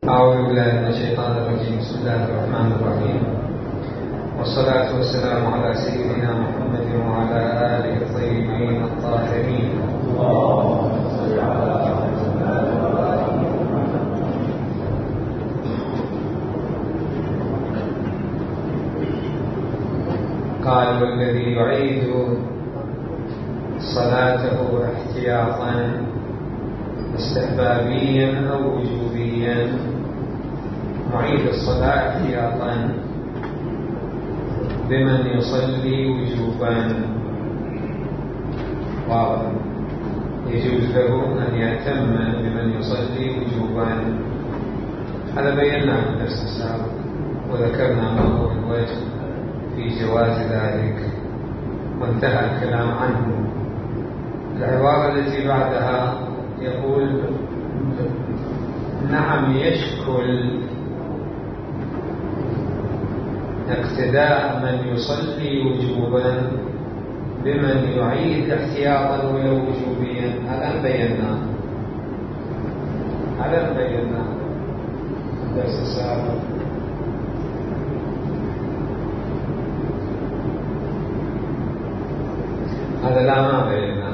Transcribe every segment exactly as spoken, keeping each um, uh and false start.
أعوذ بالله من الشيطان الرجيم. بسم الله الرحمن الرحيم، والصلاة والسلام على سيدنا محمد وعلى آله الطيبين الطاهرين. قال: والذي يعيد صلاته احتياطا استحبابيا أو وجوبيا. معيد الصلاة احتياطا بمن يصلي وجوبا، واضح، يجوز له أن يهتم بمن يصلي وجوبا. هذا بيناه في الدرس السابق، وذكرنا ما هو الوجه في جواز ذلك وانتهى الكلام عنه. العبارة التي بعدها يقول: نعم، يشكل اقتداء من يصلي وجوبا بمن يعيد احتياطا ولو وجوبيا. هذا بيناه هذا بيناه الدرس السابق. هذا لا ما بيناه.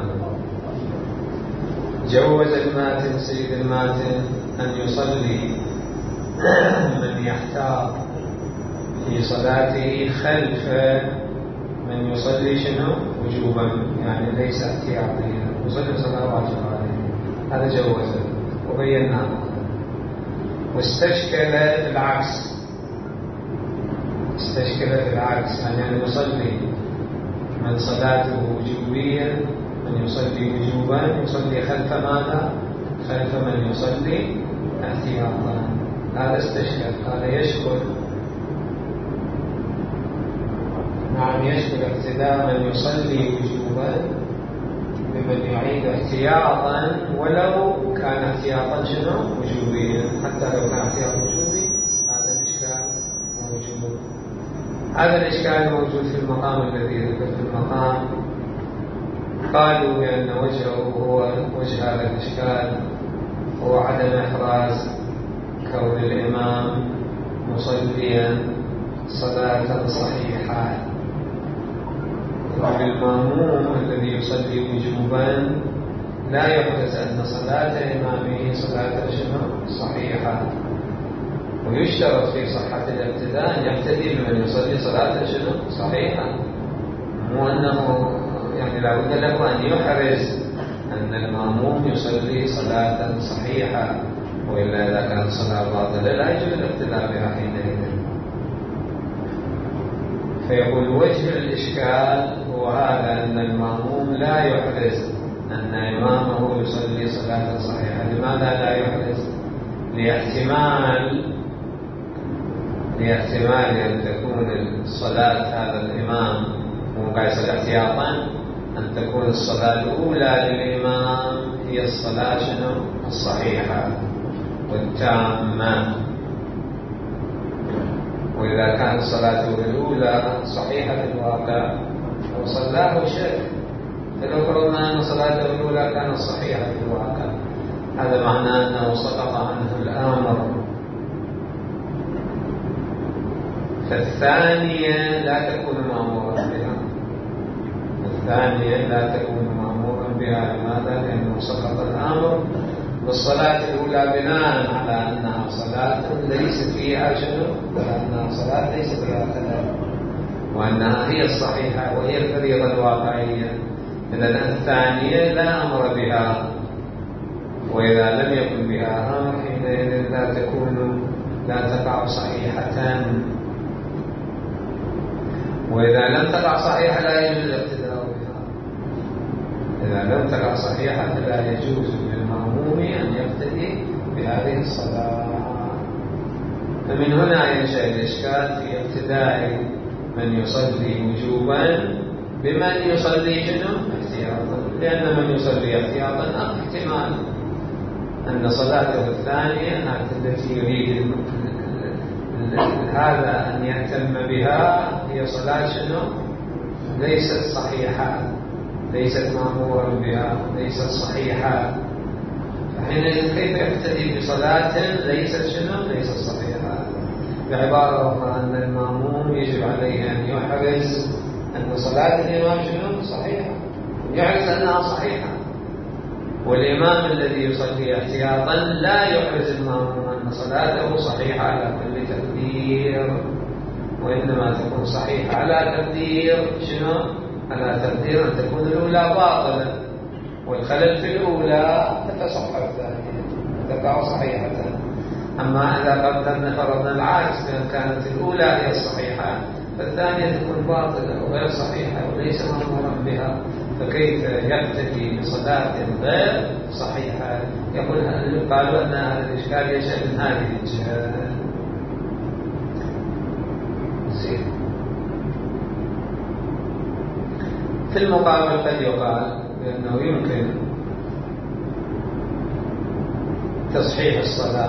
جوز الماتن سيد الماتن أن يصلي من يحتاط في صلاته خلف من يصلي شنو وجوبا، يعني ليس احتياطيا، يصلي صلاة واجبة عليه. هذا جوزه وبيناه. واستشكل العكس، استشكل العكس يعني أن يصلي من صلاته وجوبيا، من يصلي وجوبا يصلي خلف ماذا؟ خلف من يصلي احتياطا. هذا استشكل. هذا يشكل، نعم، يشكل اقتداء من يصلي وجوبا بمن يعيد احتياطا ولو كان احتياطا شنو وجوبيا. حتى لو كان احتياط وجوبي هذا الاشكال موجود. هذا الاشكال موجود في المقام الذي ذكر في المقام. قالوا بأن وجهه هو وجه هذا الإشكال هو عدم إحراز كون الإمام مصليا صلاة صحيحة. والمأموم الذي يصلي وجوبا لا يحرز أن صلاة إمامه صلاة شنو صحيحة. ويشترط في صحة الابتداء أن يقتدي بمن يصلي صلاة شنو صحيحة، مو أنه يعني لا بد له أن يحرز أن المأموم يصلي صلاة صحيحة، وإلا إذا كانت صلاة باطلة لا يجوز الاقتداء بها حينئذ. فيقول وجه الإشكال هو هذا، أن المأموم لا يحرز أن إمامه يصلي صلاة صحيحة. لماذا لا يحرز؟ لاحتمال لاحتمال أن تكون الصلاة هذا الإمام مقايسة احتياطا، أن تكون الصلاة الأولى للإمام هي الصلاة شنو الصحيحة والتامة. وإذا كانت صلاته الأولى صحيحة في الواقع وصلاه شك، فلو فرضنا أن صلاته الأولى كانت صحيحة في الواقع هذا معناه أنه سقط عنه الأمر. فالثانية لا تكون مأمورا بها. الثانية لا تكون مأمورا بها. لماذا؟ لأنه سقط الأمر بالصلاة الأولى بناء على أنها صلاة ليس فيها شنو، أنها صلاة ليس فيها خلل، وأنها هي الصحيحة وهي الفريضة الواقعية. إذن الثانية لا أمر بها، وإذا لم يكن بها أمر حينئذ لا تكون لا تقع صحيحة. وإذا لم تقع صحيحة لا يجوز الاقتداء بها. إذا لم تقع صحيحة فلا يجوز للمأموم أن يقتدي بهذه الصلاة. فمن هنا ينشأ الإشكال في اقتداء من يصلي وجوبا بمن يصلي شنو احتياطا، لأن من يصلي احتياطا احتمال أن صلاته الثانية التي يريد هذا أن يهتم بها هي صلاة شنو ليست صحيحة، ليست مأمورا بها، ليست صحيحة. فحينئذ كيف يقتدي بصلاة ليست شنو بعبارة أخرى أن المأموم يجب عليه أن يحرز أن صلاة الإمام شنو صحيحة، يحرز أنها صحيحة. والإمام الذي يصلي احتياطا لا يحرز المأموم أن صلاته صحيحة على كل تقدير، وإنما تكون صحيحة على تقدير شنو؟ على تقدير أن تكون الأولى باطلة، والخلل في الأولى تتصح الثانية تقع صحيحة. أما إذا قدرنا فرضنا العكس، بأن كانت الأولى هي الصحيحة فالثانية تكون باطلة وغير صحيحة وليس مأمورا بها، فكيف يقتدي بصلاة غير صحيحة؟ يقول قالوا أن هذا الإشكال يشأ من هذه الجهة. في المقابل قد يقال بأنه يمكن تصحيح الصلاة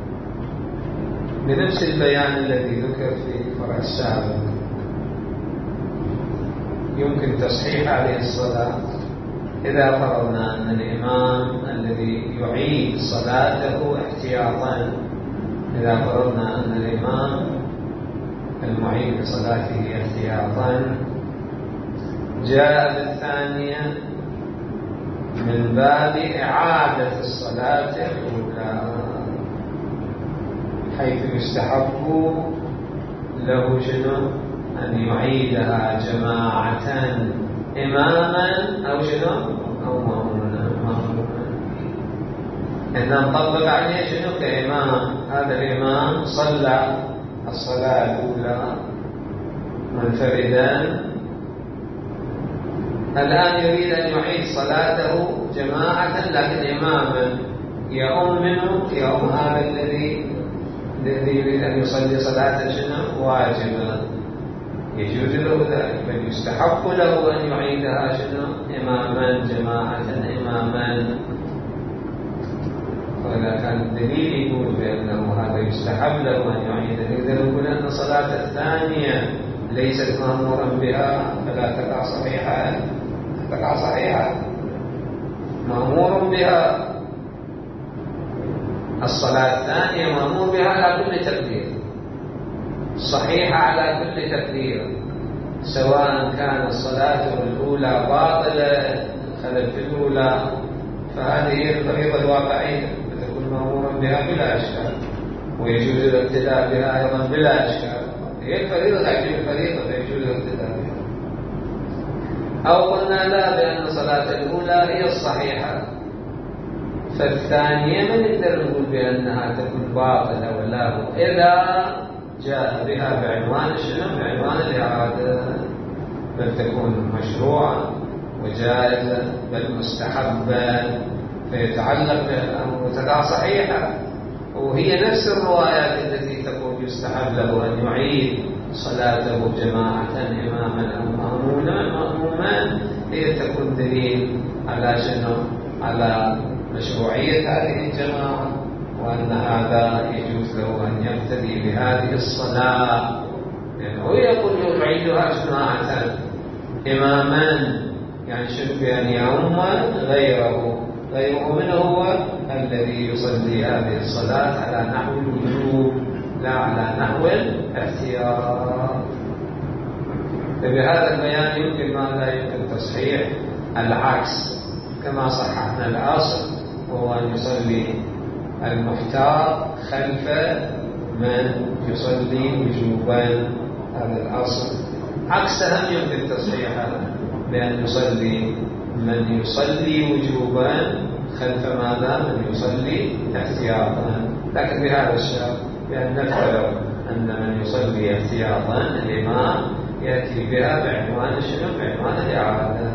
بنفس البيان الذي ذكر في الفرع السابق. يمكن تصحيح هذه الصلاة إذا فرضنا أن الإمام الذي يعيد صلاته احتياطا، إذا فرضنا أن الإمام المعيد لصلاته احتياطا جاء بالثانية من باب إعادة الصلاة الأولى، حيث يستحب له شنو؟ أن يعيدها جماعة إماما أو شنو؟ أو مأمونا. إن نطبق عليه شنو كإمام، هذا الإمام صلى الصلاة الأولى منفردا، الآن يريد أن يعيد صلاته جماعة لكن إماما يؤم منه يؤم هذا الذي الذي يريد أن يصلي صلاة شنو واجبا، يجوز له ذلك، بل يستحق له أن يعيدها شنو إماما جماعة إماما. وإذا كان الدليل يقول بأنه هذا يستحب له أن يعيد، إذا نقول أن الصلاة الثانية ليست مأمورا بها فلا تقع صحيحة، تقع صحيحة مأمور بها. الصلاة الثانية مأمور بها على كل تقدير، صحيحة على كل تقدير، سواء كان الصلاة الأولى باطلة خلل في الأولى، فهذه هي الفريضة الواقعية فتكون مأمورا بها بلا إشكال، ويجوز الاقتداء بها أيضا بلا إشكال. هي الفريضة تعجب الفريضة فيجوز الاقتداء بها. أو قلنا لا، بأن الصلاة الأولى هي الصحيحة، فالثانية ما نقدر نقول بأنها تكون باطلة ولا هو، إذا جاء بها بعنوان شنو؟ بعنوان الإعادة، بل تكون مشروعة وجائزة بل مستحبة، فيتعلق بالأمر وتقع صحيحة. وهي نفس الروايات التي تقول يستحب له أن يعيد صلاته جماعة إماما أو مأمونا مأموما، هي تكون دليل على شنو؟ على مشروعية هذه الجماعة، وأن هذا يجوز له أن يقتدي بهذه الصلاة، لأنه يقول يعيدها جماعة إماما، يعني شنو؟ بأن يؤم غيره، غيره منه هو الذي يصلي هذه الصلاة على نحو الوجوب لا على نحو الاحتياط. فبهذا البيان يمكن ما لا يمكن تصحيح العكس كما صححنا الأصل، وهو أن يصلي المحتاط خلف من يصلي وجوبا، هذا الأصل. عكسها يمكن تصحيحها بأن يصلي من يصلي وجوبا خلف ماذا؟ من يصلي احتياطا. لكن بهذا الشرط بأن نفترض أن من يصلي احتياطا الإمام يأتي بها بعنوان شنو؟ بعنوان الإعادة.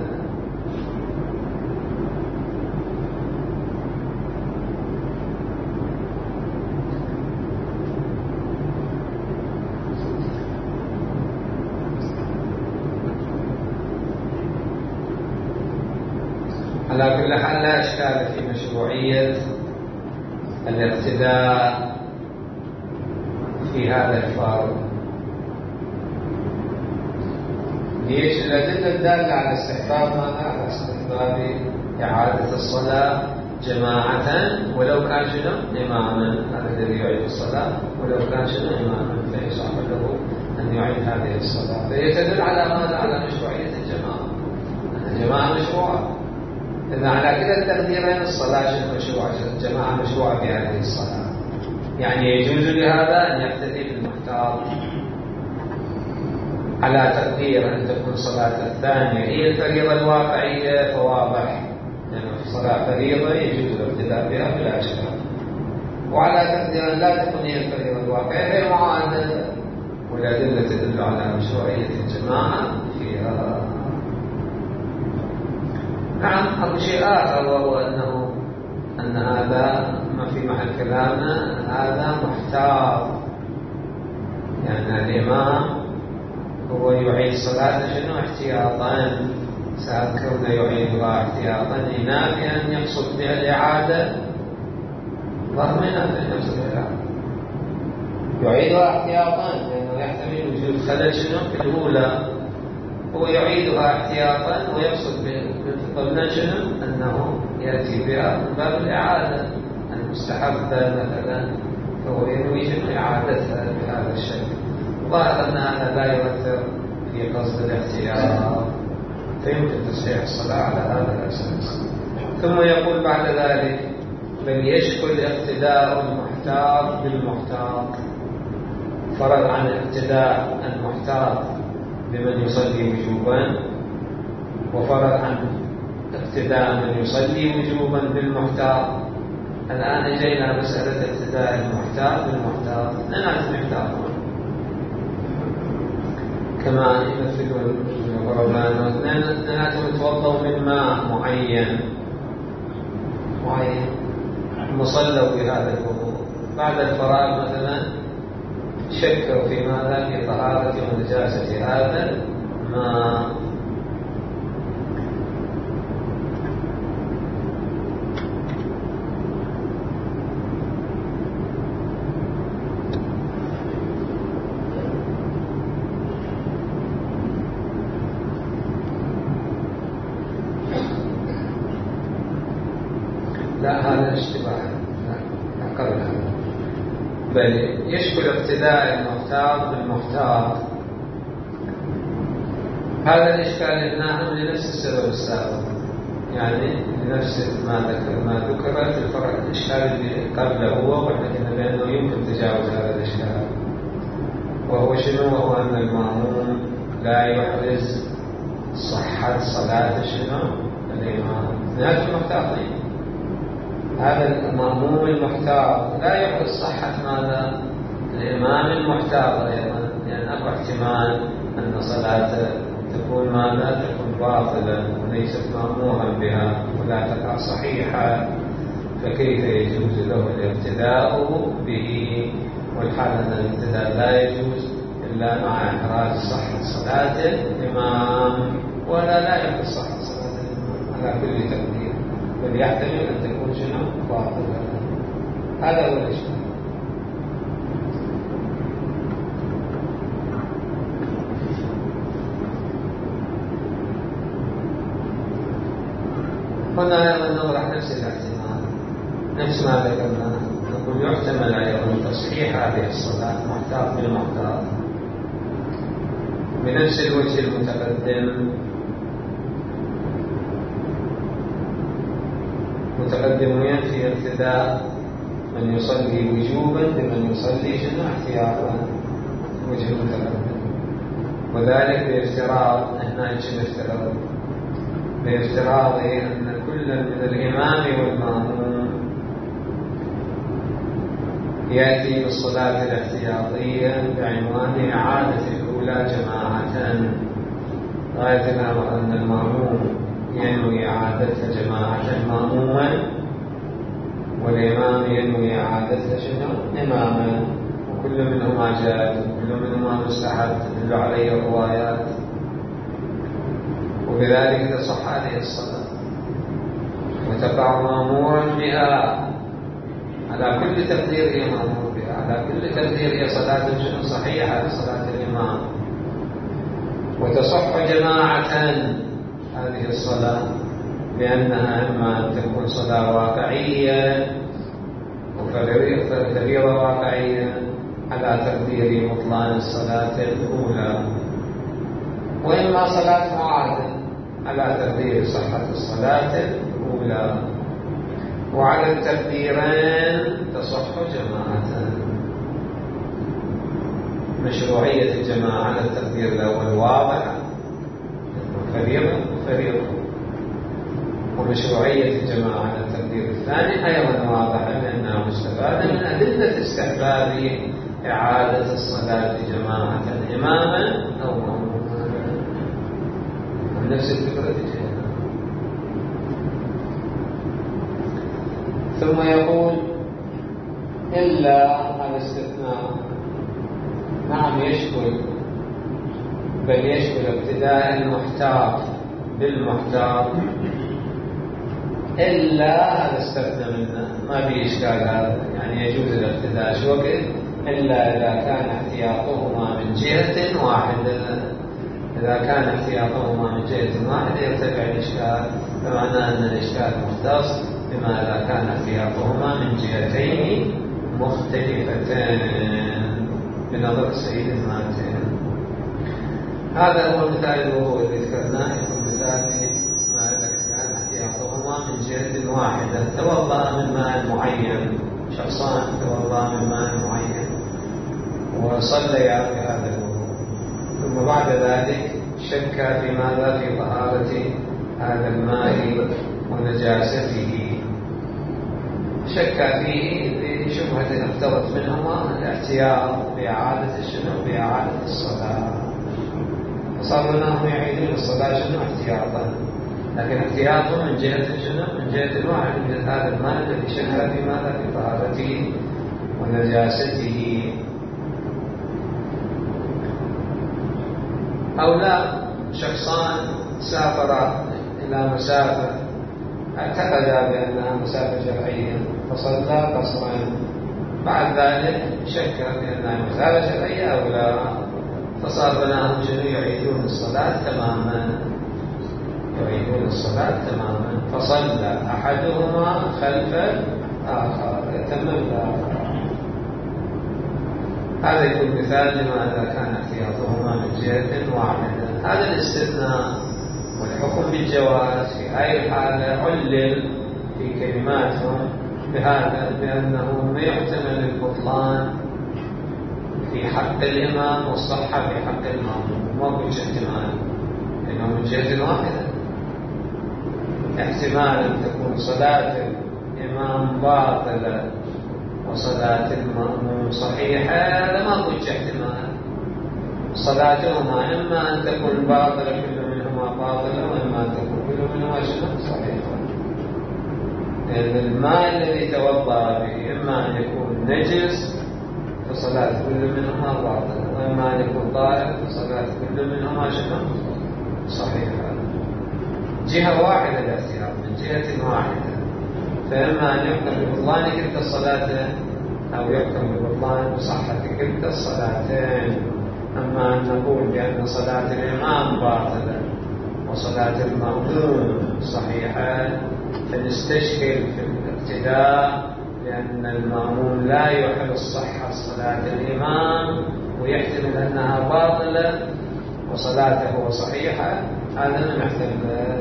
على كل حال لا إشكال في مشروعية الاقتداء في هذا الفرض. ليش؟ الأدلة الدالة على استحباب ماذا؟ على استحباب إعادة الصلاة جماعة ولو كان شنو إماما، هذا الذي يعيد الصلاة ولو كان شنو إماما فيصح له أن يعيد هذه الصلاة. فيتدل على ماذا؟ على مشروعية الجماعة، الجماعة مشروعة. إذا على كلا التقديرين الصلاة مشروعة، الجماعة مشروعة في هذه الصلاة، يعني يجوز لهذا أن يقتدي بالمحتاط. على تقدير أن تكون صلاة الثانية هي الفريضة الواقعية فواضح، يعني في صلاة فريضة يجوز الاقتداء بها بلا إشكال. وعلى تقدير أن لا تكون هي الفريضة الواقعية هي معادلة، والأدلة تدل على مشروعية الجماعة فيها. نعم. أو شيء آخر وهو أنه أن هذا ما في محل كلامنا، هذا محتاط، يعني الإمام هو يعيد صلاة شنو احتياطا، ساعات كونه يعيدها احتياطا ينافي أن يقصد بها الإعادة، ظهر ما ينافي أن يقصد بها الإعادة، يعيدها احتياطا لأنه يحتمل وجود خلل شنو في الأولى، هو يعيدها احتياطا ويقصد قلنا شنو أنه يأتي بها من باب الإعادة المستحبة مثلا، فهو ينوي شنو إعادتها بهذا الشكل. ظاهر أن هذا لا يؤثر في قصد الاحتياط، فيمكن تصحيح الصلاة على هذا الأساس. ثم يقول بعد ذلك بل يشكل اقتداء المحتاط بالمحتاط، فرض عن اقتداء المحتاط بمن يصلي وجوبا، وفرض عن اقتداء من يصلي وجوبا بالمحتاط. الآن جينا مسألة اقتداء المحتاط بالمحتاط، لنعرف محتاطون كما يمثلون الغربان، اثنيناتهم يتوضوا من ماء معين معين مصلوا بهذا الوضوء، بعد الفراغ مثلا شكوا في ماذا؟ في طهارة ونجاسة هذا الماء. لا هذا اشتباه، لا قبل هذا، بل يشكل اقتداء المحتاط بالمحتاط. هذا الإشكال إنه لنفس السبب السابق، يعني لنفس ما ذكر ما ذكر في الفرق. الإشكال اللي قبله هو وحكينا بأنه يمكن تجاوز هذا الإشكال، وهو شنو؟ وهو أن المأموم لا يحرز صحة صلاة شنو الإمام، لكن محتاطين. هذا المأموم المحتاط لا يحرز صحة ماذا؟ الإمام المحتاط أيضا، لأن أكو احتمال أن صلاته تكون ماذا؟ تكون باطلة وليست مأمورا بها ولا تقع صحيحة، فكيف يجوز له الاقتداء به؟ والحال أن الاقتداء لا يجوز إلا مع إحراز صحة صلاة الإمام، ولا لا يحرز صحة صلاة الإمام على كل تقدير، بل يحتمل أن تكون شنو؟ باطلة. هذا هو الإشكال. هنا أيضا نطرح نفس الاحتمال، نفس ما ذكرنا، نقول يحتمل أيضا تصحيح هذه الصلاة محتاط بالمحتاط بنفس الوجه المتقدم. متقدم ينفي اقتداء من يصلي وجوبا بمن يصلي شنو احتياطا، وجه المتقدم، وذلك بافتراض هنا يجب افتراض بافتراض أن كل من الإمام والمأموم يأتي بالصلاة الاحتياطية بعنوان إعادة الأولى جماعة، غاية الأمر أن المأموم ينوي إعادتها جماعة مأموما، والإمام ينوي إعادتها شنو إماما، وكل منهما جائز وكل منهما مستحب تدل عليه الروايات، وبذلك تصح هذه الصلاة وتقع مأمورا بها على كل تقدير هي مأمور بها، على كل تقدير هي صلاة شنو صحيحة صلاة الإمام، وتصح جماعة هذه الصلاة لأنها إما أن تكون صلاة واقعية وفريضة واقعية على تقدير بطلان الصلاة الأولى، وإما صلاة معادة على تقدير صحة الصلاة الأولى. وعلى التقديرين تصح جماعة. مشروعية الجماعة على التقدير الأول واضحة، فريضة فريضة، ومشروعية الجماعة على التقدير الثاني أيضا واضحة لأنها مستفادة من أدلة استحباب إعادة الصلاة جماعة إماما أو مأموما، نفس الفكرة جدا. ثم يقول إلا الاستثناء، نعم يشمل، بل يشمل ابتداء المحتاط بالمحتاط، إلا هذا استثنى منه ما في إشكال هذا، يعني يجوز الابتداء شو وقت إلا إذا كان احتياطهما من جهة واحدة. إذا كان احتياطهما من جهة واحدة يرتفع الإشكال، بمعنى أن الإشكال مختص بما إذا كان احتياطهما من جهتين مختلفتين بنظر السيد الماتين. هذا هو مثال الوضوء الذي ذكرناه، يكون مثال ما إذا كان احتياطهما من جهة واحدة، توضأ من ماء معين، شخصان توضأ من ماء معين وصليا في هذا الوضوء، ثم بعد ذلك شك في ماذا؟ في طهارة هذا الماء ونجاسته، شك فيه بشبهة اقتضت منهما الاحتياط بإعادة الشنو؟ بإعادة الصلاة، فصار لهم يعيدون الصلاة شنو؟ احتياطا، لكن احتياطهم من جهة شنو؟ من جهة الواحد من هذا الماء الذي شك في ماذا؟ في طهارته ونجاسته. أو لا، شخصان سافرا إلى مسافة اعتقدا بأنها مسافة شرعية فصلى قصرا، بعد ذلك شك بأنها مسافة شرعية أو لا، فصار بناهم شنو؟ يعيدون الصلاة تماما، يعيدون الصلاة تماما، فصلى أحدهما خلف الآخر يتم الآخر. هذا يكون مثال لما إذا كان احتياطهما من جهة واحدة. هذا الاستثناء والحكم بالجواز في أي حالة علل في كلماتهم بهذا، بأنه ما يحتمل البطلان في حق الإمام والصحة في حق المأموم، ما بوجه احتمال، لأنه من جهة واحدة. احتمال أن تكون صلاة الإمام باطلة وصلاة المأموم صحيحة، هذا ما بوجه احتمال. صلاتهما إما أن تكون باطلة كل منهما باطلة، وإما أن تكون كل منهما صحيحة، لأن الماء الذي توضأ به إما أن يكون نجس فصلاة كل منهما باطلة، وإما أن يكون طاهر فصلاة كل منهما صحيحة. جهة واحدة الاحتياط من جهة واحدة، فإما أن يحكم ببطلان كلتا الصلاتين أو يحكم ببطلان صحة كلتا الصلاتين. أما أن نقول بأن صلاة الإمام باطلة وصلاة المأموم صحيحة فنستشكل في الابتداء، لأن المأموم لا يحل صحة صلاة الإمام ويحتمل أنها باطلة وصلاته صحيحة، هذا نحتمل.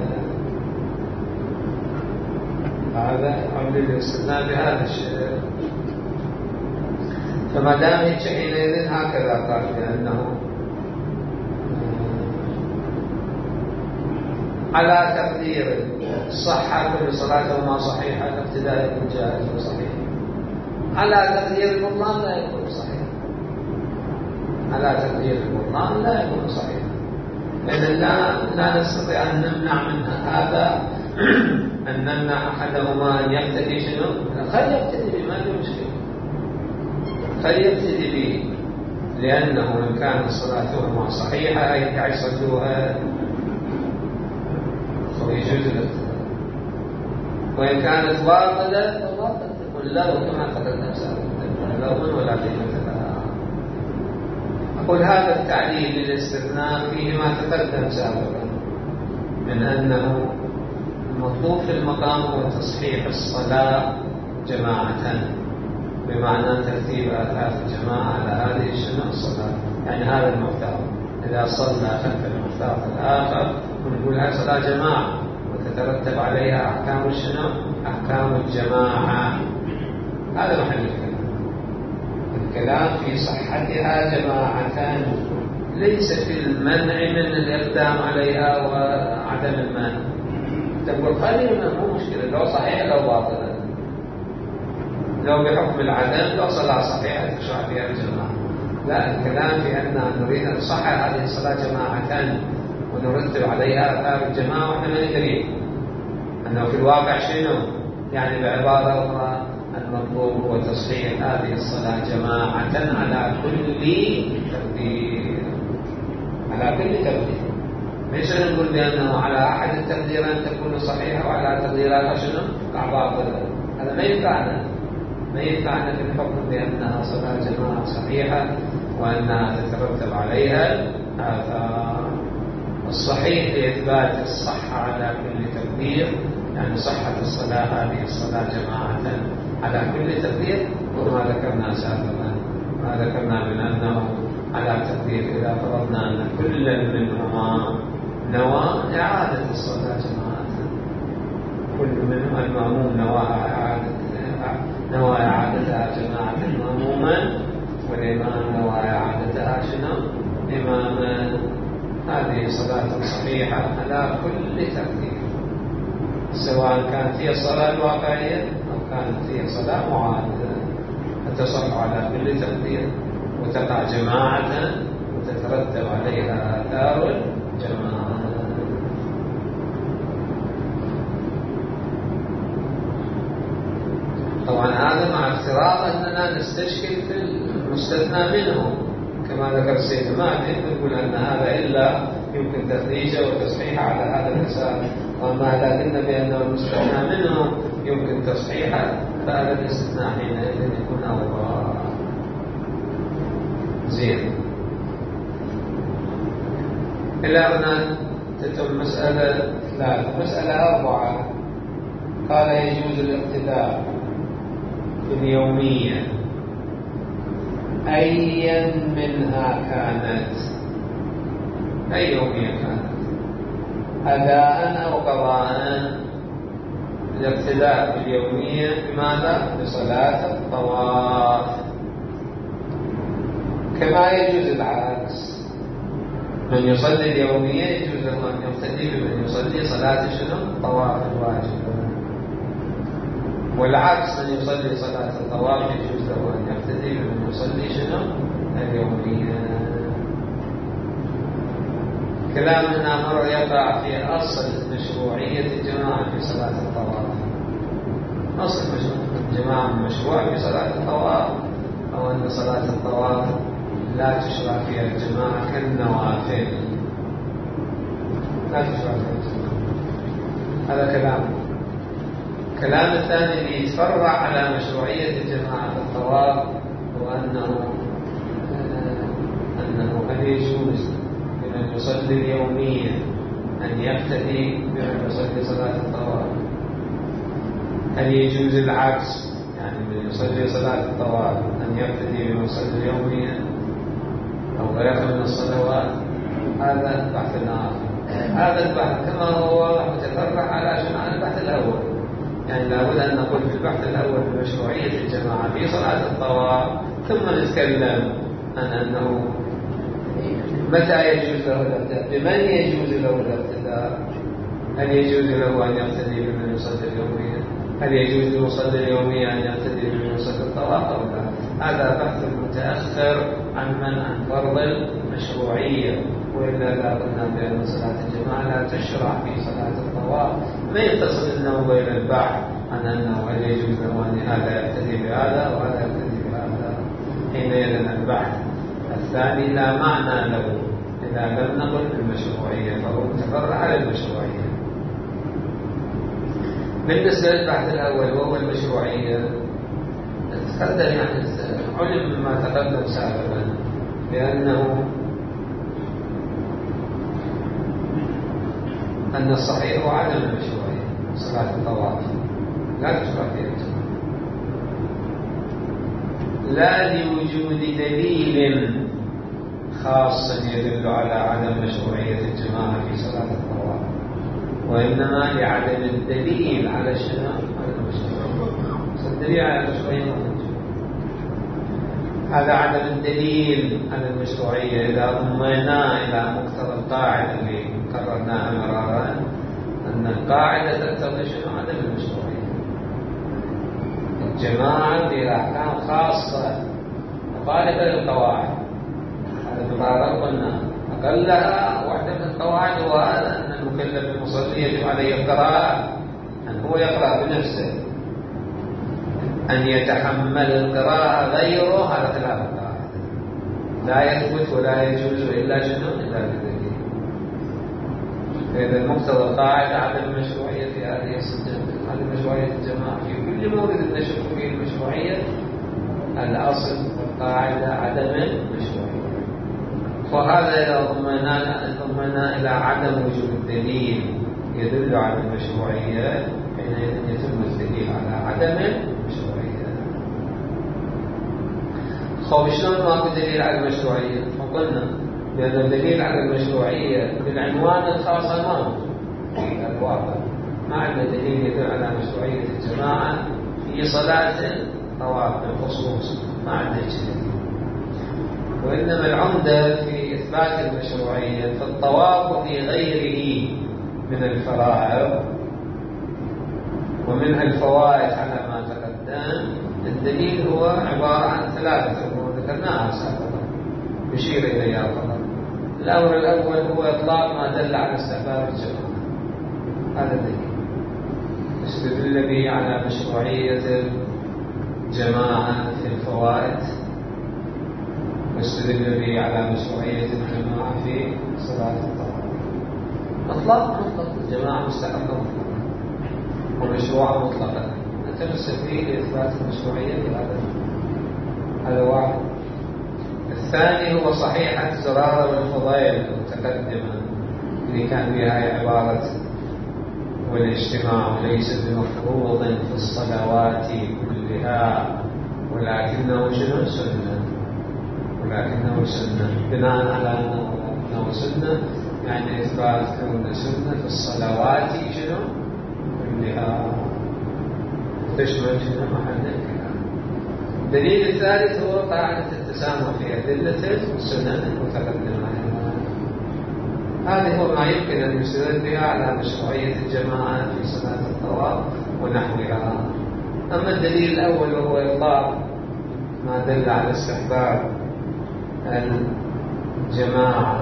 هذا قبل الاستثناء بهذا الشيء. فما دام حينئذ هكذا قال بأنه على تقدير الصحة كل صلاتهما صحيحة، الابتداء يكون جائز وصحيح، على تقدير البطلان لا يكون صحيح، على تقدير البطلان لا يكون صحيح، لأن لا, لا نستطيع أن نمنع منها هذا أن نمنع أحدهما أن يقتدي شنو؟ خل يقتدي به، ما في مشكلة، خل يقتدي به، لأنه إن كانت صلاتهما صحيحة أي يصلوها ويجوز الاقتداء، وإن كانت باطلة فباطلة تقول لا، وكما قدرنا سابقا لا أظن ولا قيمة لها. أقول هذا التعليل للاستثناء فيه ما تقدم سابقا من أنه المطلوب في المقام هو تصحيح الصلاة جماعة، بمعنى ترتيب آثار الجماعة على هذه الشنو الصلاة. يعني هذا المفترض إذا صلى خلف المفترض الآخر ونقول هذه صلاة جماعة وتترتب عليها أحكام الشنو أحكام الجماعة. هذا محل الكلام. الكلام في صحتها جماعة، ليس في المنع من الإقدام عليها وعدم المنع. تقول قليلا مو مشكلة، لو صحيح لو باطلا، لو بحكم العدم لو صلاة صحيحة تشرع فيها الجماعة. لا، الكلام في أن نريد أن نصحح هذه الصلاة جماعة ونرتب عليها آثار الجماعة ونحن ما ندري أنه في الواقع شنو. يعني بعبارة أخرى المطلوب هو تصحيح هذه الصلاة جماعة على كل تقدير، على كل تقدير. ليس نقول بأنه على أحد التقديرات تكون صحيحة وعلى تقديرات شنو باطلة. هذا ما ينفعنا، ما ينفعنا في الحكم بأنها صلاة جماعة صحيحة وأنها تترتب عليها آثار. الصحيح لإثبات الصحة على كل تقدير، يعني صحة الصلاة هذه الصلاة جماعة على كل تقدير، وما ذكرنا سابقا ما ذكرنا من أنه على تقدير إذا فرضنا أن كل منهما نوى إعادة الصلاة جماعة، كل منهما المأموم نوى إعادة نوى إعادتها جماعة مأموما، والإمام نوى إعادتها شنو إماما. هذه صلاة صحيحة على كل تقدير، سواء كانت هي الصلاة الواقعية أو كانت هي صلاة معادة، تصح على كل تقدير وتقع جماعة وتترتب عليها آثار الجماعة. طبعا هذا مع افتراض أننا نستشكل في المستثنى منه، كما ذكر السيد المهدي نقول أن هذا إلا يمكن تخريجه وتصحيحه على هذا الأساس، وما إذا قلنا بأنه المستثنى منه يمكن تصحيحه فهذا الاستثناء حينئذ يكون أوضح. زين، إلى هنا تتم مسألة ثلاثة. مسألة أربعة قال يجوز الاقتداء في اليومية أيا منها كانت، أي يومية كانت، أداء أو قضاء. الاقتداء في اليومية بماذا؟ بصلاة الطواف، كما يجوز العكس. من يصلي اليومية يجوز له أن يقتدي بمن يصلي صلاة شنو؟ الطواف الواجبة. والعكس، من يصلي صلاة الطواف يجوز له أن يقتدي بمن يصلي شنو؟ اليومية. كلامنا مرة يقع في أصل مشروعية الجماعة في صلاة الطواف. أصل الجماعة مشروع في صلاة الطواف، أو أن صلاة الطواف لا تشرع فيها الجماعة كالنوافل، لا تشرع فيها الجماعة. هذا كلام. كلام الثاني اللي يتفرع على مشروعية الجماعة في الطواف هو أنه أنه هل يجوز لمن يصلي اليومية أن يقتدي بمن يصلي صلاة الطواف؟ هل يجوز العكس، يعني من يصلي صلاة الطواف أن يقتدي بمن يصلي اليومية أو غيرها من الصلوات؟ هذا بحث آخر. هذا البحث كما هو متفرع على شمال البحث الأول. يعني لابد أن نقول في البحث الأول بمشروعية الجماعة في صلاة الطواف، ثم نتكلم عن أنه متى يجوز له الاقتداء، بمن يجوز له الاقتداء. هل يجوز له أن يقتدي بمن يصلي اليومية؟ هل يجوز للمصلي اليومية أن يقتدي بمن يصلي الطواف أو لا؟ هذا بحث متأخر عن من عن فرض المشروعية. وإلا لا قلنا بأن صلاة الجماعة لا تشرع في صلاة الطواف، ما يتصل النوم بين البحث عن أنه هل يجوز له أن هذا يقتدي بهذا وهذا يقتدي بهذا. حينئذ البحث الثاني لا معنى له إذا لم نقل بالمشروعية، فهو متفرع على المشروعية. بالنسبة للبحث الأول وهو المشروعية، تقدم يعني علم مما تقدم سابقا بأنه أن الصحيح هو عدم المشروعية. صلاة الطواف لا تشرع فيها الجماعة، لا لوجود دليل خاص يدل على عدم مشروعية الجماعة في صلاة الطواف، وإنما لعدم الدليل على شنو؟ على المشروعية. الدليل على المشروعية هذا عدم الدليل على المشروعية إذا ضمنا إلى مقتضى القاعدة اللي قررناها مرارا، أن القاعدة تقتضي شنو؟ عدم المشروعية. الجماعة في أحكام خاصة مخالفة للقواعد، هذا مرارا قلنا أقلها واحدة من القواعد، وهذا أن المكلف المصلي يجب عليه القراءة، أن هو يقرأ بنفسه. أن يتحمل القراءة غيره هذا خلاف القاعدة، لا يثبت ولا يجوز إلا شنو؟ إلا بالدليل. فإذا مقتضى القاعدة عدم مشروعية هذه السنة، عدم مشروعية الجماعة في كل مورد نشك فيه المشروعية، الأصل القاعدة عدم المشروعية. وهذا إذا ضمنا ضمنا إلى عدم وجود الدليل يدل على المشروعية، حينئذ يتم الدليل على عدم المشروعية. خب شلون ماكو دليل على المشروعية؟ فقلنا بأن الدليل على المشروعية بالعنوان الخاص ما موجود في الواقع، ما عندنا دليل يدل على مشروعية الجماعة في صلاة طواف بالخصوص، ما عندنا دليل. وإنما العمدة في إثبات المشروعية في الطواف وفي غيره من الفرائض ومنها الفوائد على ما تقدم. الدليل هو عبارة عن ثلاثة أمور ذكرناها سابقا يشير إليها فقط. الأمر الأول هو إطلاق ما دل على استحباب الجماعة، هذا الدليل يستدل به على مشروعية الجماعة في الفوائد، واستدل به على مشروعية الجماعة في صلاة الطواف. إطلاق مطلق الجماعة مستحبة مطلقا ومشروعة مطلقا، نتمسك به لإثبات المشروعية لهذا. هذا واحد. الثاني هو صحيحة زرارة والفضائل المتقدمة اللي كان فيها عبارة والاجتماع ليس بمفروض في الصلوات كلها ولكنه شنو؟ سنة. ولكنه سنة بناء على أنه سنة، يعني إثبات كونه سنة في الصلوات شنو؟ كلها تشمل شنو؟ محل الكلام. الدليل الثالث هو قاعدة التسامح في أدلة السنن المتقدمة. هذا هو ما يمكن أن يستدل بها على مشروعية الجماعة في صلاة الطواف ونحوها. أما الدليل الأول وهو إطلاق ما دل على استحباب الجماعة،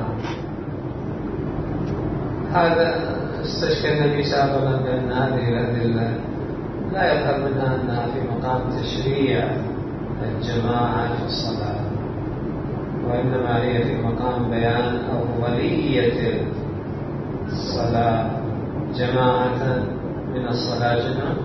هذا استشكل النبي سابقا بأن هذه الأدلة لا يظهر منها أنها في مقام تشريع الجماعة في الصلاة، وإنما هي في مقام بيان أفضلية الصلاة جماعة من الصلاة جماعة.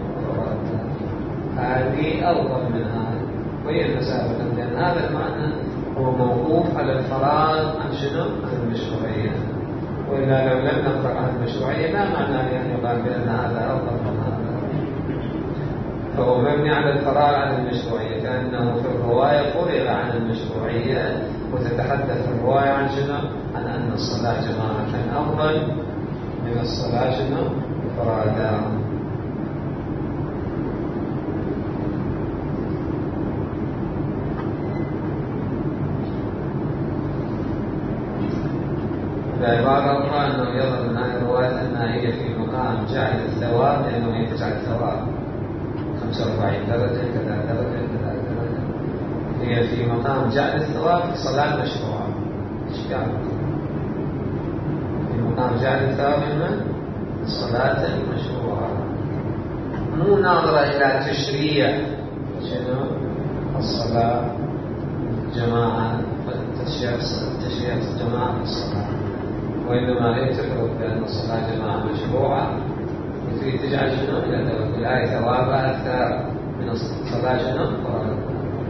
هذه أفضل من هذا، وهي سابقا لأن هذا المعنى هو موقوف على الفراغ عن شنو؟ عن المشروعية. وإلا لو لم نقرأ عن المشروعية لا معنى أن يقال بأن هذا أفضل من هذا، فهو مبني على الفراغ عن المشروعية، كأنه في الرواية فرغ عن المشروعية وتتحدث الرواية عن شنو؟ عن أن الصلاة جماعة أفضل من الصلاة شنو؟ فرادا. بعبارة أخرى أنه يظهر من هذه الرواية أنها هي في مقام جعل الثواب، لأنه هي تجعل الثواب خمسة وأربعين درجة كذا درجة كذا درجة، هي في مقام جعل الثواب في صلاة مشروعة. إشكال في مقام جعل الثواب من الصلاة المشروعة، مو ناظرة إلى تشريع شنو الصلاة جماعة، تشريع تشريع الجماعة في الصلاة، وإنما هي تفرض بأن الصلاة جماعة مشروعة وتريد تجعل شنو إلى الآية ثوابها أكثر من الصلاة شنو فرض.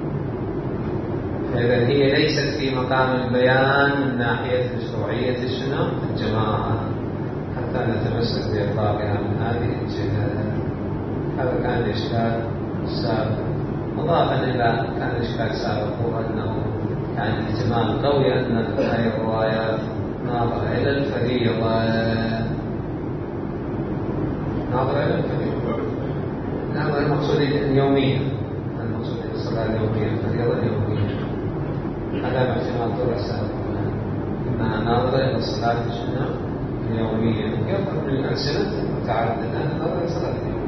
فإذا هي ليست في مقام البيان من ناحية مشروعية شنو الجماعة، حتى كان يتمسك بإطلاقها من هذه الجهة. هذا كان الإشكال السابق. مضافا إلى كان الإشكال السابق هو أنه كان احتمال قوي أن هذه الروايات ناظرة إلى الفريضة، ناظرة إلى الفريضة، ناظرة المقصود اليومية، المقصود الصلاة اليومية، الفريضة اليومية. هذا احتمال طول السابق أنها ناظرة إلى الصلاة اليومية، يظهر من الألسنة المتعددة أنها ناظرة إلى الصلاة اليومية.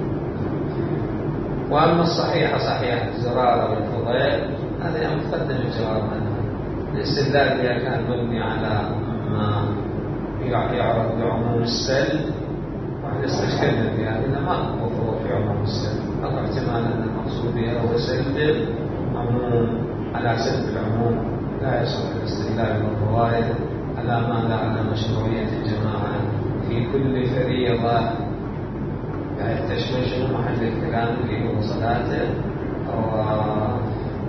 وأما الصحيحة صحيحة زرارة والفضيل هذا مقدم الجواب عنها. الاستدلال بها كان مبني على ما يعرض بعموم السل، وإحنا استشكلنا بها إن ما هو فروع في عموم السل، أو احتمال أن المقصود بها هو سلب العموم على سلب العموم، لا يصح الاستدلال بالرواية على ما لا على مشروعية الجماعة في كل فريضة. يعني تشمل محل الكلام اللي هو صلاته أو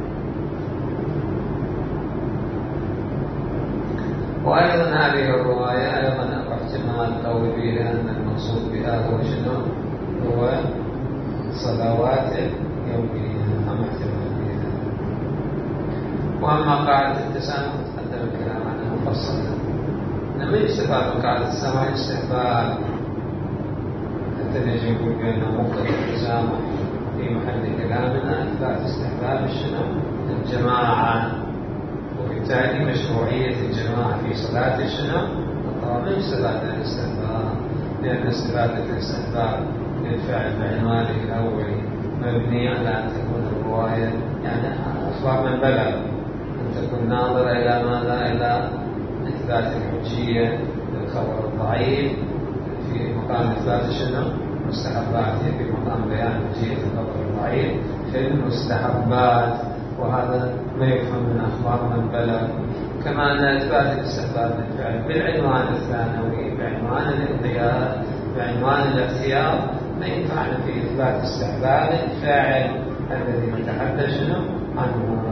وأيضا هذه الرواية أيضا احتمال قوي فيها أن المقصود بها هو شنو؟ هو صلوات يومية، أم احتمال فيها. وأما قاعدة التسامح تقدم الكلام عنها مفصلا. لما يستفاد من قاعدة التسامح استحباب، الذي يقول بأنه مقتضى التسامح في محل كلامنا إثبات استحباب الشنو؟ الجماعة، وبالتالي مشروعية الجماعة في صلاة الشنو؟ الطواف من صلاة الاستحباب، لأن استفادة الاستحباب للفعل بعنوانه الأول مبني على أن تكون الرواية يعني أخبار من بلغ، أن تكون ناظرة إلى ماذا؟ إلى إثبات الحجية للخبر الضعيف في مقام إثبات الشنو؟ مستحبات، في مقام بيان حجية الخبر الضعيف في المستحبات. وهذا ما يفهم من أخبار من بلغ. كما أن إثبات الاستحباب للفعل بالعنوان الثانوي بعنوان الانقياد بعنوان الاختيار ما ينفعنا في إثبات استحباب الفاعل الذي نتحدث عنه.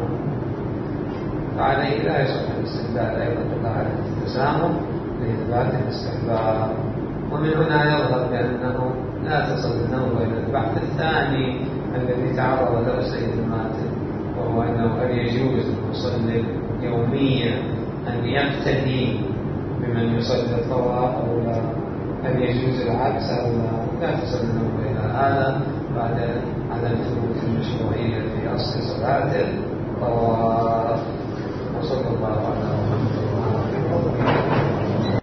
فعليه لا يصح الاستدلال أيضا بقاعدة التسامح لإثبات الاستحباب. ومن هنا يظهر بأنه لا تصل النظر إلى البحث الثاني الذي تعرض له سيد الماتن، وهو أنه هل يجوز للمصلي يوميا أن يقتدي بمن يصلي الطواف أو لا، هل يجوز العكس أو لا. لا تصل النظر إلى هذا بعد عدم ثبوت المشروعية في أصل صلاة الطواف. وصلى الله على محمد وعلى آله وصحبه.